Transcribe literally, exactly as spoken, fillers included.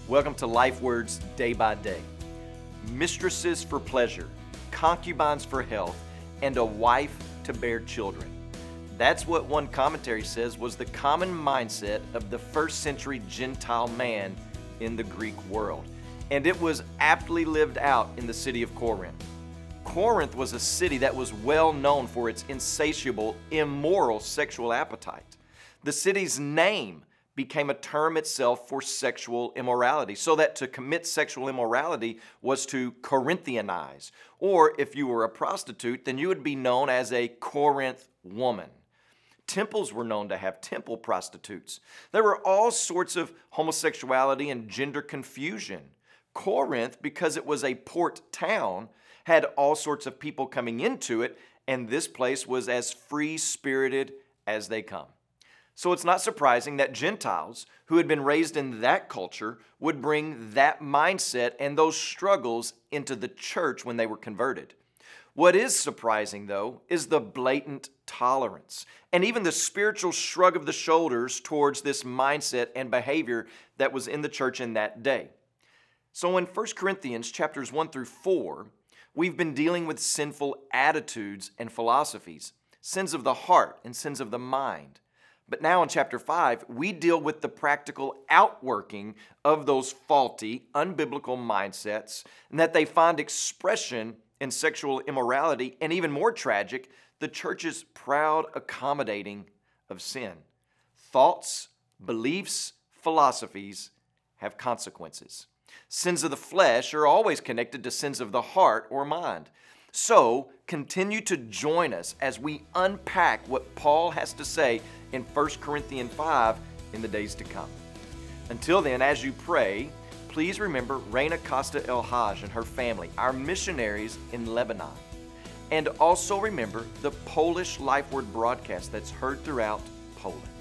Welcome to Life Words Day by Day. Mistresses for pleasure, concubines for health, and a wife to bear children. That's what one commentary says was the common mindset of the first century Gentile man in the Greek world. And it was aptly lived out in the city of Corinth. Corinth was a city that was well known for its insatiable, immoral sexual appetite. The city's name became a term itself for sexual immorality, so that to commit sexual immorality was to Corinthianize. Or if you were a prostitute, then you would be known as a Corinth woman. Temples were known to have temple prostitutes. There were all sorts of homosexuality and gender confusion. Corinth, because it was a port town, had all sorts of people coming into it, and this place was as free-spirited as they come. So it's not surprising that Gentiles who had been raised in that culture would bring that mindset and those struggles into the church when they were converted. What is surprising, though, is the blatant tolerance and even the spiritual shrug of the shoulders towards this mindset and behavior that was in the church in that day. So in First Corinthians chapters one through four, we've been dealing with sinful attitudes and philosophies, sins of the heart and sins of the mind. But now in chapter five, we deal with the practical outworking of those faulty, unbiblical mindsets, and that they find expression in sexual immorality, and even more tragic, the church's proud accommodating of sin. Thoughts, beliefs, philosophies have consequences. Sins of the flesh are always connected to sins of the heart or mind. So, continue to join us as we unpack what Paul has to say in First Corinthians five in the days to come. Until then, as you pray, please remember Reina Costa El Haj and her family, our missionaries in Lebanon. And also remember the Polish Life Word broadcast that's heard throughout Poland.